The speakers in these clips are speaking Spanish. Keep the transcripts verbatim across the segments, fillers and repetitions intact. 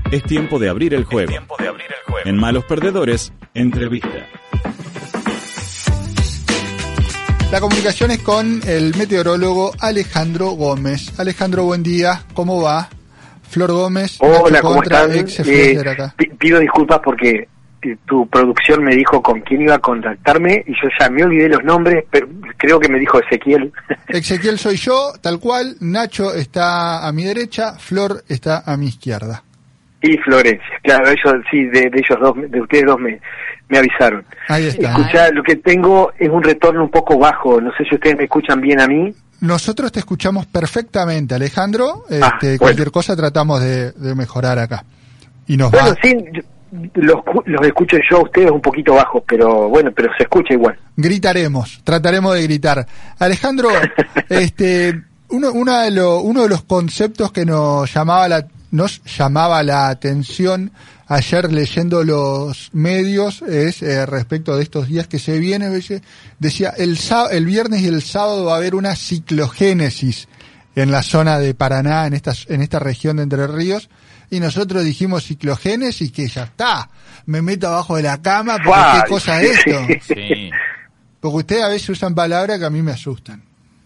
Es tiempo de abrir el juego. tiempo de abrir el juego. En Malos Perdedores, entrevista. La comunicación es con el meteorólogo Alejandro Gómez. Alejandro, buen día, ¿cómo va? Flor Gómez, hola, Nacho ¿cómo Contra, están? ex Eh, de acá. p- pido disculpas porque eh, tu producción me dijo con quién iba a contactarme y yo ya me olvidé los nombres, pero creo que me dijo Ezequiel. Ezequiel soy yo, tal cual. Nacho está a mi derecha, Flor está a mi izquierda. Y Florencia, claro, ellos sí, de, de ellos dos, de ustedes dos me, me avisaron. Ahí está. Escuchá, lo que tengo es un retorno un poco bajo, no sé si ustedes me escuchan bien a mí. Nosotros te escuchamos perfectamente, Alejandro. Ah, Este, bueno. Cualquier cosa tratamos de, de mejorar acá. Y nos Bueno, va. sí, yo- los, cu- los escucho yo a ustedes un poquito bajos, pero bueno, pero se escucha igual. Gritaremos, trataremos de gritar. Alejandro, este, uno, una de lo- uno de los conceptos que nos llamaba la, nos llamaba la atención ayer leyendo los medios es eh, respecto de estos días que se vienen, ¿ves? Decía el, sá- el viernes y el sábado va a haber una ciclogénesis en la zona de Paraná, en esta, en esta región de Entre Ríos, y nosotros dijimos ciclogénesis, que ya está, me meto abajo de la cama, porque ¡Fua! qué cosa es esto. Sí. Porque ustedes a veces usan palabras que a mí me asustan.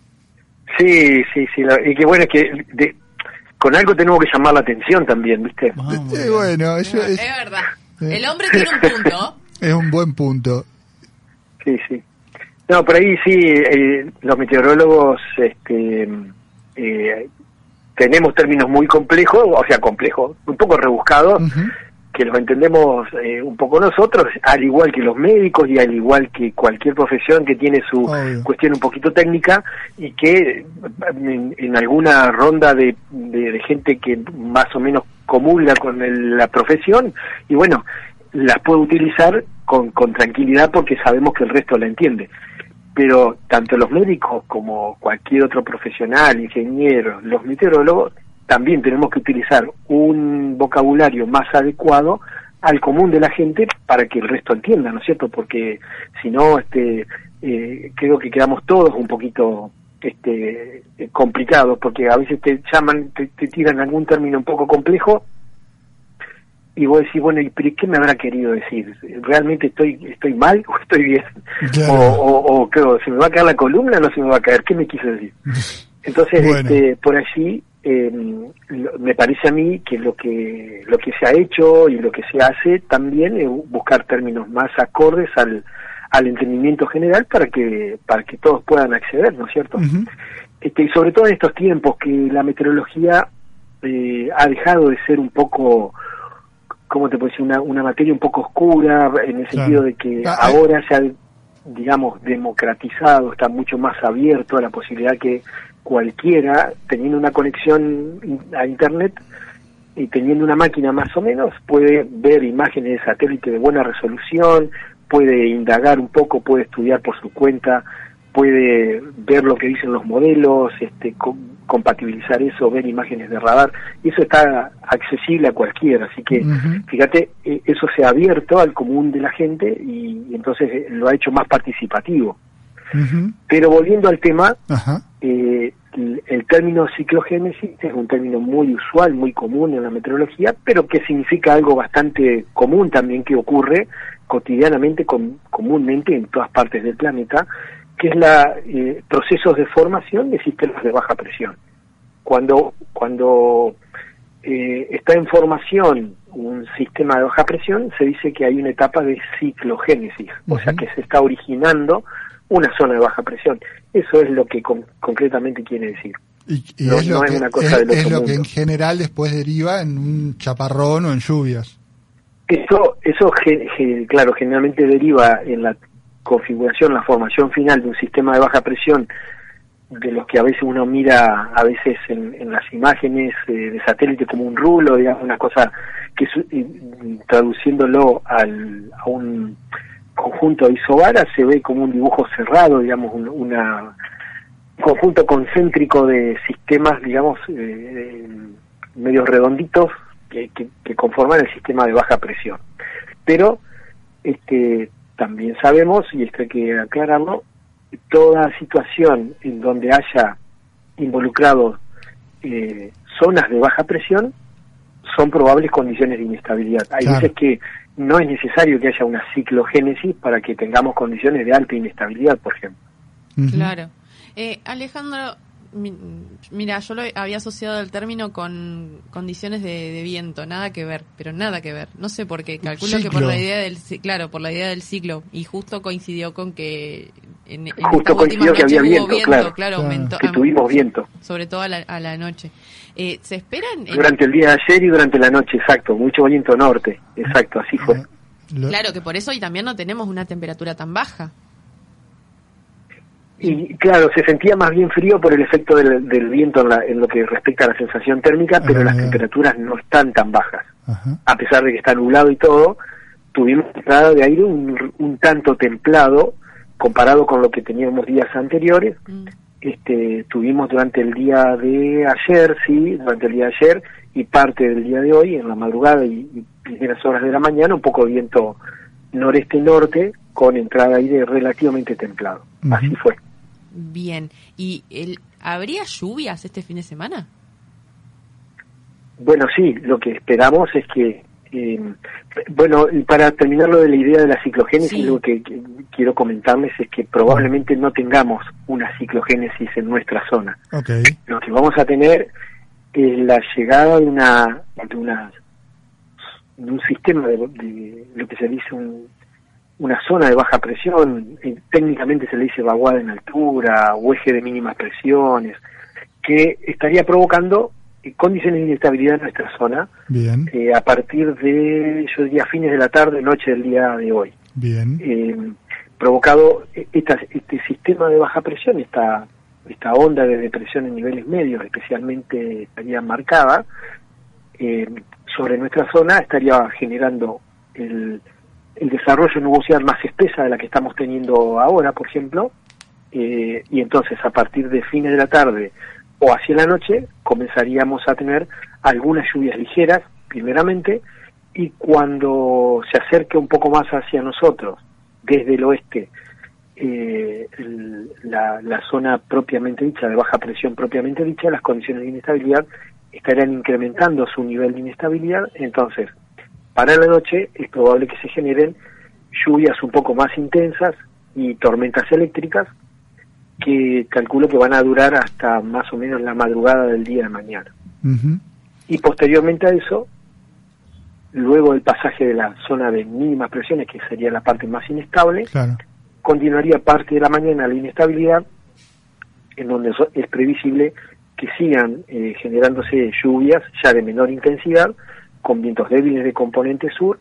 Sí, sí, sí, la- y que bueno, es que de- con algo tenemos que llamar la atención también, ¿viste? Eh, bueno, eso No, es, es verdad. eh. El hombre tiene un punto. es un buen punto. Sí, sí. No, por ahí sí, eh, los meteorólogos este, eh, tenemos términos muy complejos, o sea, complejos, un poco rebuscados, Ujú. que los entendemos eh, un poco nosotros, al igual que los médicos y al igual que cualquier profesión que tiene su Obvio. cuestión un poquito técnica y que en, en alguna ronda de, de, de gente que más o menos comulga con el- la profesión, y bueno, las puede utilizar con, con tranquilidad porque sabemos que el resto la entiende. Pero tanto los médicos como cualquier otro profesional, ingeniero, los meteorólogos, también tenemos que utilizar un vocabulario más adecuado al común de la gente para que el resto entienda, ¿no es cierto? Porque si no, este, eh, creo que quedamos todos un poquito este, eh, complicados, porque a veces te llaman, te, te tiran algún término un poco complejo y vos decís, bueno, ¿y pero qué me habrá querido decir? ¿Realmente estoy estoy mal o estoy bien? Claro. O, o, o ¿qué, ¿se me va a caer la columna o no se me va a caer? ¿Qué me quiso decir? Entonces, Bueno. este, por allí, eh, lo- me parece a mí que lo que lo que se ha hecho y lo que se hace también es buscar términos más acordes al, al entendimiento general para que para que todos puedan acceder, ¿no es cierto? Ujú. Este, y sobre todo en estos tiempos que la meteorología eh, ha dejado de ser un poco, ¿cómo te puedo decir? Una, una materia un poco oscura, en el Claro. sentido de que Ah, hay- ahora se ha, digamos, democratizado, está mucho más abierto a la posibilidad que cualquiera, teniendo una conexión in- a Internet y teniendo una máquina más o menos, puede ver imágenes de satélite de buena resolución, puede indagar un poco, puede estudiar por su cuenta, puede ver lo que dicen los modelos, este, co- compatibilizar eso, ver imágenes de radar, y eso está accesible a cualquiera, así que Ujú. fíjate, eh, eso se ha abierto al común de la gente y, y entonces eh, lo ha hecho más participativo. Ujú. Pero volviendo al tema, Ajá. eh, el, el término ciclogénesis es un término muy usual, muy común en la meteorología, pero que significa algo bastante común también que ocurre cotidianamente, com- comúnmente en todas partes del planeta, que es la eh, procesos de formación de sistemas de baja presión. Cuando cuando eh, está en formación un sistema de baja presión, se dice que hay una etapa de ciclogénesis, o sea Ujú. que se está originando una zona de baja presión. Eso es lo que con- concretamente quiere decir. Y, y No- es lo, no es que, una cosa es, del otro es lo que mundo. en general después deriva en un chaparrón o en lluvias. Eso, eso ge- ge- claro, generalmente deriva en la configuración, la formación final de un sistema de baja presión, de los que a veces uno mira a veces en, en las imágenes eh, de satélite como un rulo, digamos, una cosa que su- y, y traduciéndolo al, a un conjunto de isobaras se ve como un dibujo cerrado, digamos, un, una un conjunto concéntrico de sistemas, digamos, eh, medios redonditos que, que, que conforman el sistema de baja presión. Pero este también sabemos, y esto hay que aclararlo, toda situación en donde haya involucrado eh, zonas de baja presión son probables condiciones de inestabilidad. Hay claro. veces que no es necesario que haya una ciclogénesis para que tengamos condiciones de alta inestabilidad, por ejemplo. Uh-huh. Claro. Eh, Alejandro, mi, mira, yo lo había asociado el término con condiciones de, de viento, nada que ver, pero nada que ver. No sé por qué, calculo Ciclo. que por la idea del claro, por la idea del ciclo, y justo coincidió con que en, en Justo estas últimas coincidió que noches había hubo viento, viento, claro. claro, Claro. aumentó, Que tuvimos viento. sobre todo a la, a la noche. Eh, ¿Se esperan? en- Durante el día de ayer y durante la noche, exacto. Mucho viento norte, exacto, así fue. Uh-huh. Lo- Claro, que por eso y también no tenemos una temperatura tan baja. Y claro, se sentía más bien frío por el efecto del, del viento en, la- en lo que respecta a la sensación térmica, pero Ah, las ya. temperaturas no están tan bajas. Ajá. A pesar de que está nublado y todo, tuvimos entrada de aire un, un tanto templado comparado con lo que teníamos días anteriores. Mm. Este, tuvimos durante el día de ayer, sí, durante el día de ayer y parte del día de hoy, en la madrugada y, y primeras horas de la mañana, un poco de viento noreste-norte con entrada de aire relativamente templado. Ujú. Así fue. Bien. ¿Y el, habría lluvias este fin de semana? Bueno, sí, lo que esperamos es que, eh, bueno, y para terminar lo de la idea de la ciclogénesis, Sí. lo que, que quiero comentarles es que probablemente no tengamos una ciclogénesis en nuestra zona. Ok. Lo que vamos a tener es la llegada de una de, una, de un sistema de, de lo que se dice un, una zona de baja presión, eh, técnicamente se le dice vaguada en altura o eje de mínimas presiones, que estaría provocando eh, condiciones de inestabilidad en nuestra zona Bien. eh, a partir de, yo diría, fines de la tarde, noche del día de hoy. Bien. Eh, provocado eh, esta, este sistema de baja presión, esta esta onda de depresión en niveles medios especialmente estaría marcada eh, sobre nuestra zona, estaría generando el, el desarrollo de nubosidad más espesa de la que estamos teniendo ahora, por ejemplo, eh, y entonces a partir de fines de la tarde o hacia la noche comenzaríamos a tener algunas lluvias ligeras, primeramente, y cuando se acerque un poco más hacia nosotros, desde el oeste, eh, el, la, la zona propiamente dicha, de baja presión propiamente dicha, las condiciones de inestabilidad estarían incrementando su nivel de inestabilidad. Entonces, para la noche es probable que se generen lluvias un poco más intensas y tormentas eléctricas que calculo que van a durar hasta más o menos la madrugada del día de mañana. Uh-huh. Y posteriormente a eso, luego del pasaje de la zona de mínimas presiones, que sería la parte más inestable, Claro. continuaría parte de la mañana la inestabilidad, en donde so- es previsible que sigan eh, generándose lluvias ya de menor intensidad, con vientos débiles de componente sur,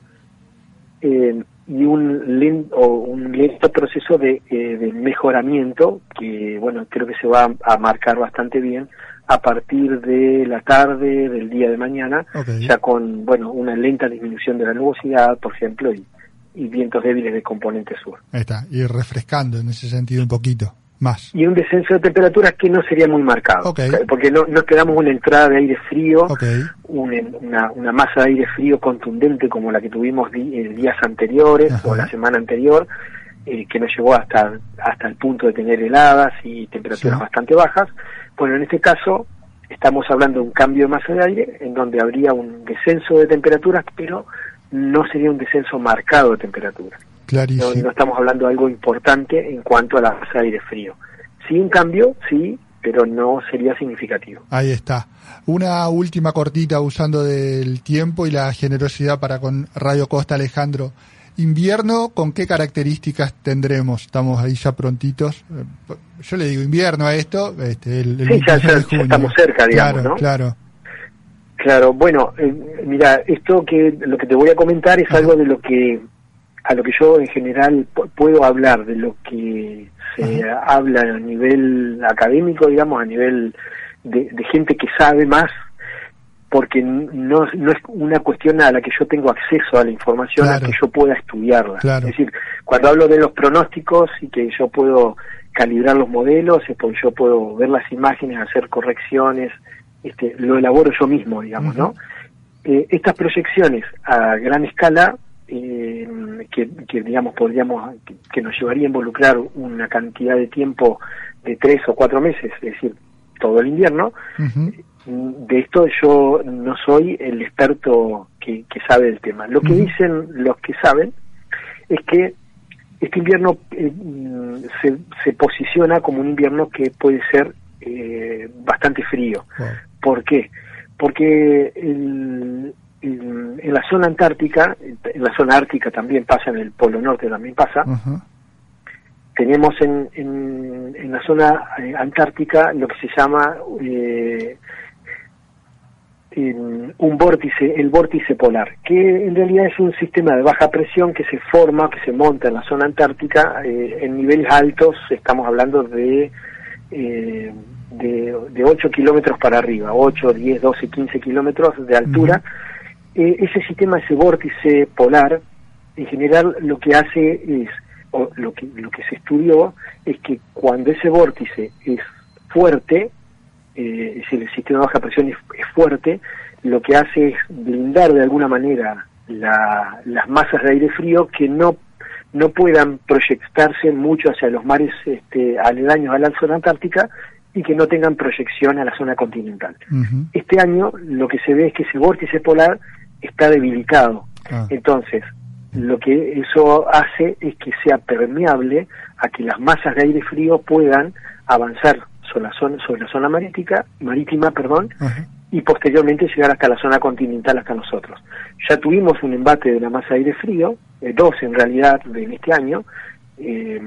eh, y un lento, un lento proceso de, eh, de mejoramiento que, bueno, creo que se va a, a marcar bastante bien a partir de la tarde del día de mañana, Ok. ya con, bueno, una lenta disminución de la nubosidad, por ejemplo, y, y vientos débiles de componente sur. Ahí está. Y refrescando en ese sentido un poquito más. Y un descenso de temperaturas que no sería muy marcado, Ok. porque no, no esperamos una entrada de aire frío, Ok. un- una, una masa de aire frío contundente como la que tuvimos di- eh, días anteriores Ajá. o la semana anterior, eh, que nos llevó hasta, hasta el punto de tener heladas y temperaturas Sí. bastante bajas. Bueno, en este caso estamos hablando de un cambio de masa de aire en donde habría un descenso de temperaturas, pero no sería un descenso marcado de temperatura. No, Clarísimo. no estamos hablando de algo importante en cuanto a la masa de aire frío. Sí, un cambio, sí, pero no sería significativo. Ahí está. Una última cortita usando del tiempo y la generosidad para con Radio Costa, Alejandro. Invierno, ¿con qué características tendremos? Estamos ahí ya prontitos. Eh, Yo le digo invierno a esto, este, el, el Sí, ya- veintiuno ya- de ya junio. estamos cerca, digamos, claro, ¿no? Claro, Claro, bueno, eh, mira, esto que lo que te voy a comentar es Ajá. algo de lo que a lo que yo en general pu- puedo hablar, de lo que se habla a nivel académico, digamos, a nivel de, de gente que sabe más, porque no, no es una cuestión a la que yo tengo acceso a la información, Claro. a que yo pueda estudiarla. Claro. Es decir, cuando hablo de los pronósticos y que yo puedo calibrar los modelos, es porque yo puedo ver las imágenes, hacer correcciones, este, lo elaboro yo mismo, digamos, Ujú. ¿no? Eh, estas proyecciones a gran escala, eh, que, que digamos podríamos, que, que nos llevaría a involucrar una cantidad de tiempo de tres o cuatro meses, es decir, todo el invierno, Ujú. de esto yo no soy el experto que, que sabe del tema. Lo que dicen los que saben es que este invierno eh, se, se posiciona como un invierno que puede ser eh, bastante frío. Wow. ¿Por qué? Porque el, el, en la zona antártica, en la zona ártica también pasa, en el Polo Norte también pasa, uh-huh. tenemos en, en, en la zona eh, antártica lo que se llama eh, en un vórtice, el vórtice polar, que en realidad es un sistema de baja presión que se forma, que se monta en la zona antártica eh, en niveles altos. Estamos hablando de eh, de, de ocho kilómetros para arriba, ocho, diez, doce, quince kilómetros de altura. Uh-huh. Eh, ese sistema, ese vórtice polar, en general lo que hace es, o lo que lo que se estudió es que cuando ese vórtice es fuerte, Eh, si el sistema de baja presión es, es fuerte, lo que hace es blindar de alguna manera la, las masas de aire frío que no no puedan proyectarse mucho hacia los mares este, aledaños a la zona antártica y que no tengan proyección a la zona continental. Uh-huh. Este año lo que se ve es que ese vórtice polar está debilitado. Ah. Entonces, lo que eso hace es que sea permeable a que las masas de aire frío puedan avanzar sobre la zona, sobre la zona marítica, marítima, perdón, uh-huh. y posteriormente llegar hasta la zona continental, hasta nosotros. Ya tuvimos un embate de la masa de aire frío, eh, dos en realidad en este año, eh,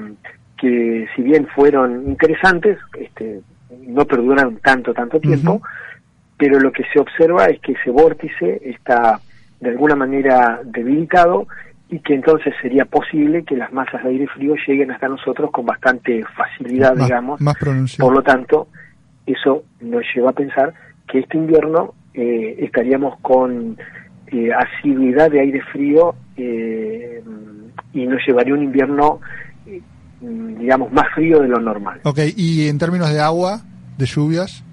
que si bien fueron interesantes, este, no perduraron tanto, tanto tiempo, uh-huh. pero lo que se observa es que ese vórtice está de alguna manera debilitado y que entonces sería posible que las masas de aire frío lleguen hasta nosotros con bastante facilidad, más, digamos. Más Por lo tanto, eso nos lleva a pensar que este invierno eh, estaríamos con eh, asiduidad de aire frío eh, y nos llevaría un invierno, eh, digamos, más frío de lo normal. Ok, ¿y en términos de agua, de lluvias?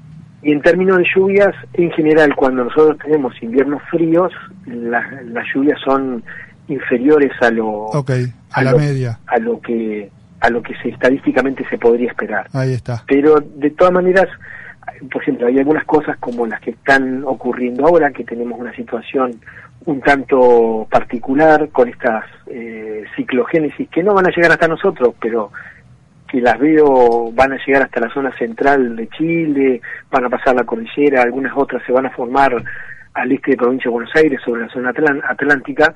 Y en términos de lluvias, en general, cuando nosotros tenemos inviernos fríos, la, las lluvias son inferiores a lo okay, a, a la lo, media a lo que a lo que se estadísticamente se podría esperar. Ahí está. Pero de todas maneras, por ejemplo, hay algunas cosas como las que están ocurriendo ahora, que tenemos una situación un tanto particular con estas eh, ciclogénesis que no van a llegar hasta nosotros, pero que las veo van a llegar hasta la zona central de Chile, van a pasar la cordillera, algunas otras se van a formar al este de Provincia de Buenos Aires, sobre la zona atl- atlántica,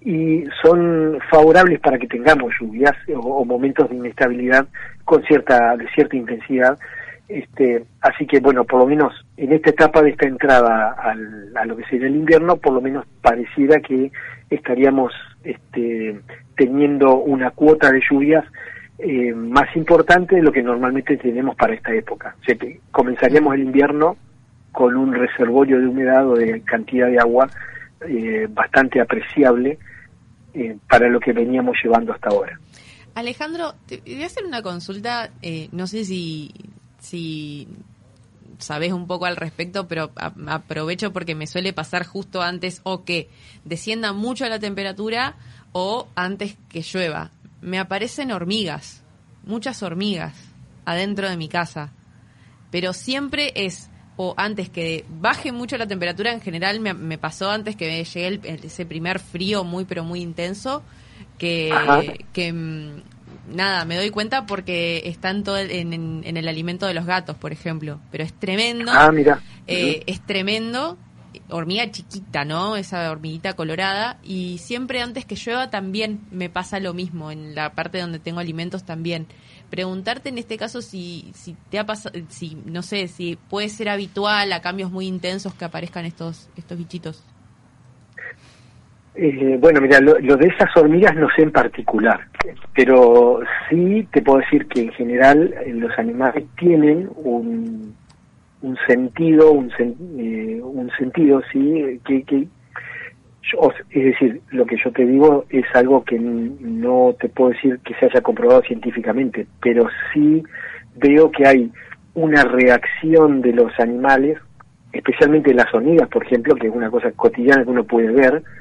y son favorables para que tengamos lluvias o, o momentos de inestabilidad con cierta de cierta intensidad. Este, así que, bueno, por lo menos en esta etapa de esta entrada al, a lo que sería el invierno, por lo menos pareciera que estaríamos este, teniendo una cuota de lluvias eh, más importante de lo que normalmente tenemos para esta época. O sea, que comenzaríamos el invierno con un reservorio de humedad o de cantidad de agua eh, bastante apreciable eh, para lo que veníamos llevando hasta ahora. Alejandro, te voy a hacer una consulta, eh, no sé si, si sabés un poco al respecto, pero a, aprovecho porque me suele pasar justo antes o que descienda mucho la temperatura o antes que llueva. Me aparecen hormigas, muchas hormigas adentro de mi casa, pero siempre es o antes que baje mucho la temperatura. En general me, me pasó antes que me llegue el, el, ese primer frío muy pero muy intenso que, que nada, me doy cuenta porque está en, todo el, en, en, en el alimento de los gatos, por ejemplo, pero es tremendo. Ah, mira. Eh, uh-huh. Es tremendo, hormiga chiquita, ¿no? Esa hormiguita colorada, y siempre antes que llueva también me pasa lo mismo, en la parte donde tengo alimentos también. Preguntarte en este caso si si te ha pasado, si no sé, si puede ser habitual a cambios muy intensos que aparezcan estos estos bichitos. Eh, bueno, mira, lo, lo de esas hormigas no sé en particular, pero sí te puedo decir que en general eh, los animales tienen un un sentido, un, sen, eh, un sentido, sí, que, que yo, es decir, lo que yo te digo es algo que no te puedo decir que se haya comprobado científicamente, pero sí veo que hay una reacción de los animales, especialmente las hormigas, por ejemplo, que es una cosa cotidiana que uno puede ver,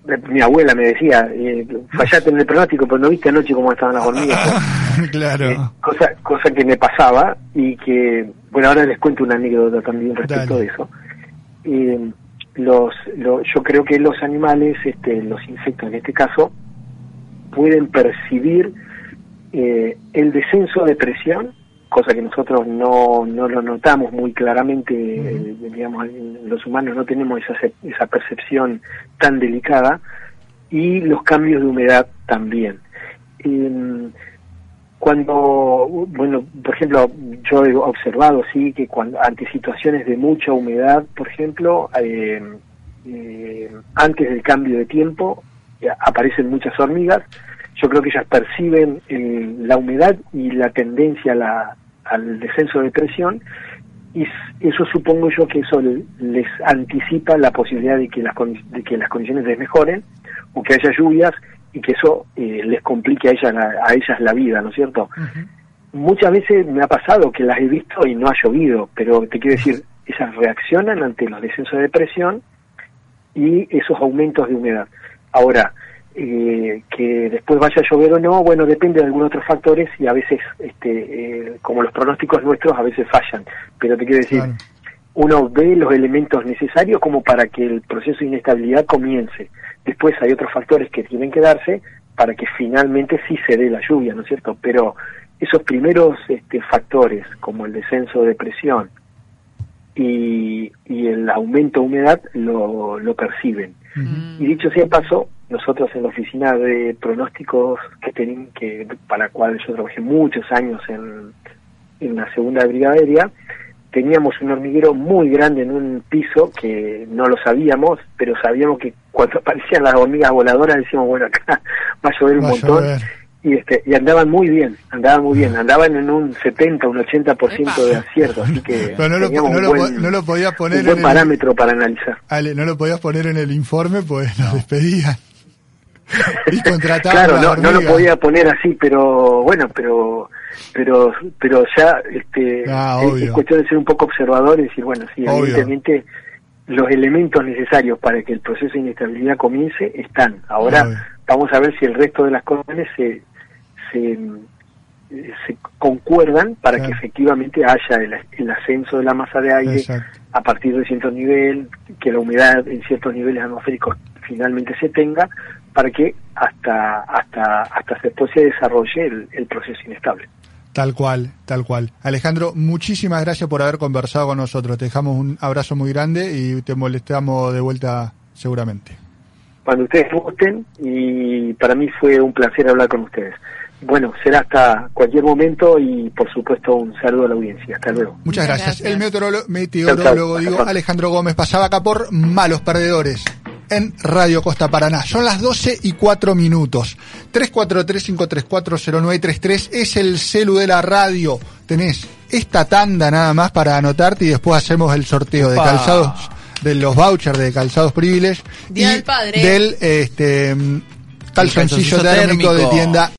mi abuela me decía, eh, fallaste en el pronóstico, pero no viste anoche cómo estaban las hormigas. Claro. Eh, cosa, cosa que me pasaba y que, bueno, ahora les cuento una anécdota también respecto Dale. de eso. Eh, los, los, yo creo que los animales, este, los insectos en este caso, pueden percibir eh, el descenso de presión, cosa que nosotros no, no lo notamos muy claramente, uh-huh. eh, digamos, los humanos no tenemos esa, esa percepción tan delicada, y los cambios de humedad también. Eh, cuando, bueno, por ejemplo, yo he observado, sí, que cuando ante situaciones de mucha humedad, por ejemplo, eh, eh, antes del cambio de tiempo, aparecen muchas hormigas. Yo creo que ellas perciben eh, la humedad y la tendencia a la, al descenso de presión, y eso supongo yo que eso les anticipa la posibilidad de que las, de que las condiciones les mejoren, o que haya lluvias, y que eso eh, les complique a ellas, la, a ellas la vida, ¿no es cierto? Uh-huh. Muchas veces me ha pasado que las he visto y no ha llovido, pero te quiero decir, ellas reaccionan ante los descensos de presión y esos aumentos de humedad. Ahora, Eh, que después vaya a llover o no, bueno, depende de algunos otros factores, y a veces, este, eh, como los pronósticos nuestros, a veces fallan. Pero te quiero decir, claro, uno ve los elementos necesarios como para que el proceso de inestabilidad comience. Después hay otros factores que tienen que darse para que finalmente sí se dé la lluvia, ¿no es cierto? Pero esos primeros este, factores, como el descenso de presión y, y el aumento de humedad, lo, lo perciben. Uh-huh. Y dicho sea de paso, nosotros en la oficina de pronósticos que tenían, que para la cual yo trabajé muchos años en, en la segunda brigada aérea, teníamos un hormiguero muy grande en un piso que no lo sabíamos, pero sabíamos que cuando aparecían las hormigas voladoras decíamos, bueno, acá va a llover un va montón, llover. y este y andaban muy bien, andaban muy bien, andaban en un setenta, un ochenta por ciento de acierto, así que pero no lo, teníamos no un lo, buen, no lo podías poner un buen en parámetro el, para analizar. Ale, no lo podías poner en el informe, pues nos despedían. Y contrataban claro, no, hormiga. no lo podía poner así, pero bueno, pero pero pero ya este ah, es, es cuestión de ser un poco observador y decir, bueno, sí, obvio. Evidentemente los elementos necesarios para que el proceso de inestabilidad comience están. Ahora obvio. Vamos a ver si el resto de las condiciones se se, se concuerdan para claro. que efectivamente haya el, el ascenso de la masa de aire. Exacto. A partir de cierto nivel, que la humedad en ciertos niveles atmosféricos finalmente se tenga, para que hasta hasta hasta después se desarrolle el, el proceso inestable. Tal cual, tal cual. Alejandro, muchísimas gracias por haber conversado con nosotros. Te dejamos un abrazo muy grande y te molestamos de vuelta seguramente. Cuando ustedes gusten, y para mí fue un placer hablar con ustedes. Bueno, será hasta cualquier momento, y por supuesto un saludo a la audiencia. Hasta luego. Muchas gracias. gracias. El meteorólogo, meteorólogo digo, Alejandro Gómez, pasaba acá por Malos Perdedores en Radio Costa Paraná. Son las doce y cuatro minutos. tres cuatro tres, cinco tres cuatro, cero nueve tres tres es el celu de la radio. Tenés esta tanda nada más para anotarte y después hacemos el sorteo Opa. de calzados, de los vouchers de Calzados Privilege Día y del Padre. del este calzoncillo, calzoncillo térmico, térmico de tienda